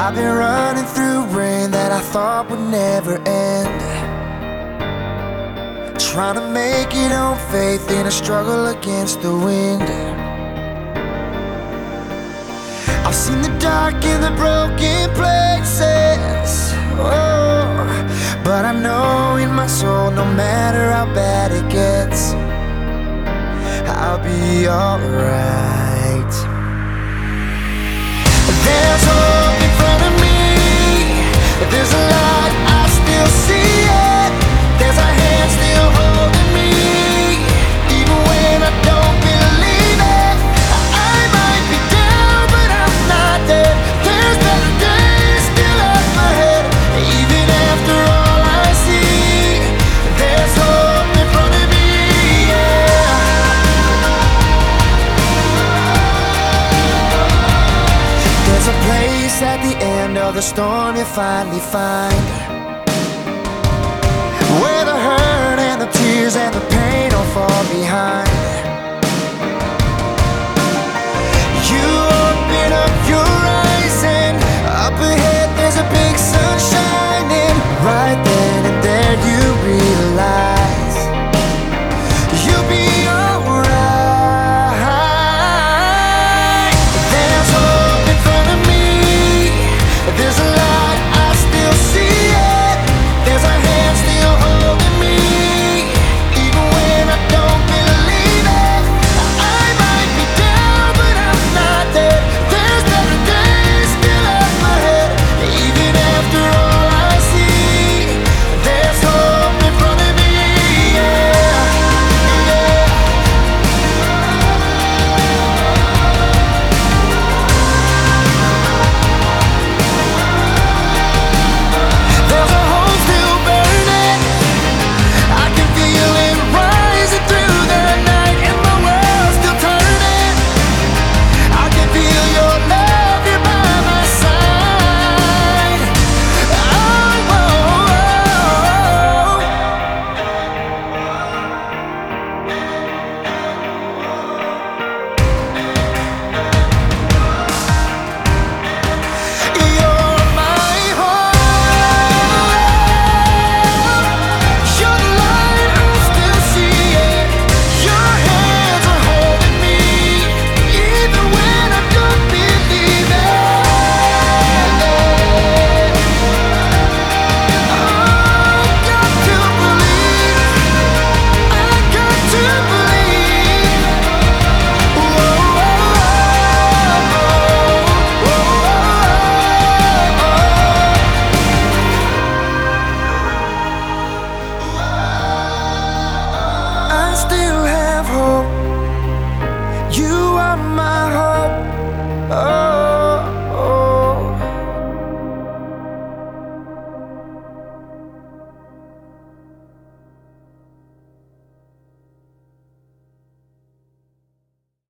I've been running through rain that I thought would never end, trying to make it on faith in a struggle against the wind. I've seen the dark and the broken places, oh, but I know in my soul, no matter how bad it gets, I'll be alright. There's hope in front of me, there's a light, I still see it. There's a hand still holding me, even when I don't believe it. I might be down, but I'm not dead. There's better days still up ahead, even after all I see. There's hope in front of me, yeah. There's a place at the end of the storm you finally find, where the hurt and the tears and the pain all fall behind. You open up your eyes and up ahead there's a big sun shining. Right then and there you realize you'll be alright. There's hope in front of me, there's a light, I still see it. There's a hand still holding me, even when I don't believe it. I might be down, but I'm not dead. There's better days still up ahead, even after all I see. There's hope in front of me, yeah, yeah. There's a hole still burning, I can feel it rising through the night, and the world's still turning. I can feel your love here by my side. Oh, oh, you're my hope. You're the light, I still see it. Your hands are holding me, even when I don't believe it. I got to believe, I got to believe. Whoa, I still have hope. You are my hope. Oh.